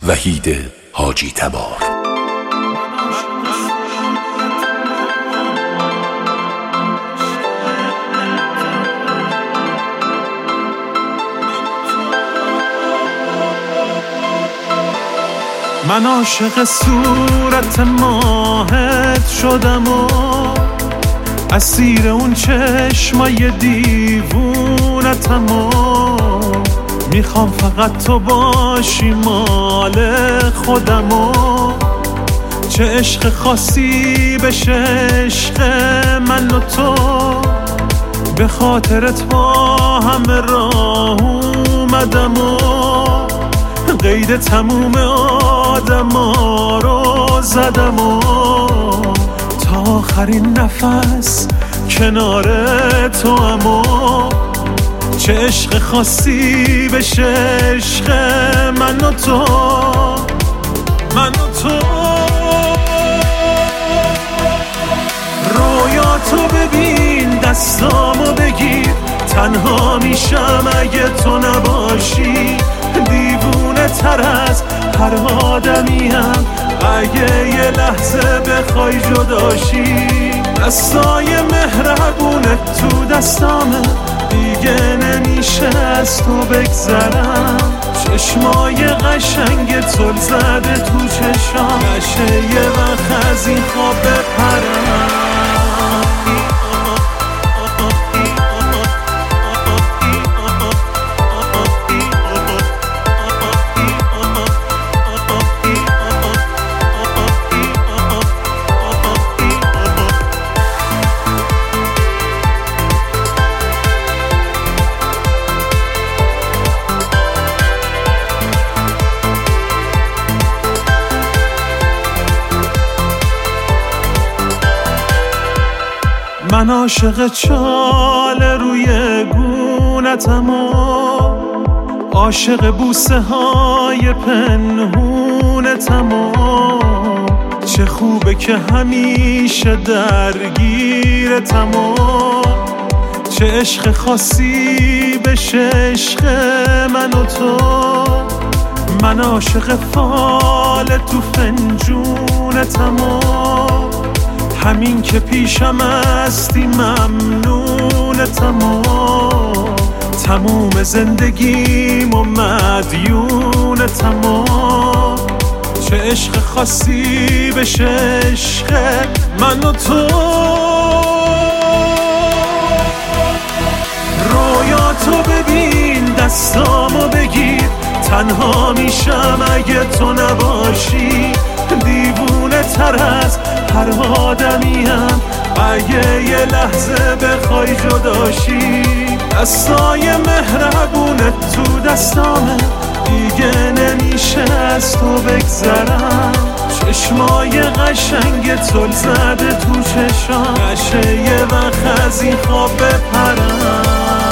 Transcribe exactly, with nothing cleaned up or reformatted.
وحید حاجی تبار. من عاشق صورت ماهت شدم و اسیر اون چشمای دیوونتم و میخوام فقط تو باشی مال خودم و چه عشق خاصی بشه عشق من و تو، به خاطرت با همه راه اومدم و قید تموم آدم ها رو زدم و تا آخرین نفس کنار تو هم و چه عشق خاصی بشه عشق من و تو، من و تو. رویاتو ببین دستامو بگیر، تنها میشم اگه تو نباشی، دیوونه تر از هر آدمیم اگه یه لحظه بخوای جداشی. دستای مهربونت تو دستامه، دیگه نمیشه از تو بگذرم. چشمای قشنگ تل زده تو چشام، نشه یه وقت از این خواب بپرم. من عاشق چال روی گونتم و عاشق بوسه های پنهونتم و چه خوبه که همیشه درگیرتم و چه عشق خاصی بشه عشق من و تو. من عاشق فال تو فنجونتم و همین که پیشم هستی ممنونتم و تموم زندگیم و مدیونتم و چه عشق خاصی بشه عشق من و تو. رویاتو ببین دستامو بگیر، تنها میشم اگه تو نباشی، دیوونه تر از هر آدمیم اگه یه لحظه بخوای جداشی. دستای مهربونت تو دستامه، دیگه نمیشه از تو بگذرم. چشمای قشنگ تل زده تو چشام، نشه یه وقت از این خواب بپرم.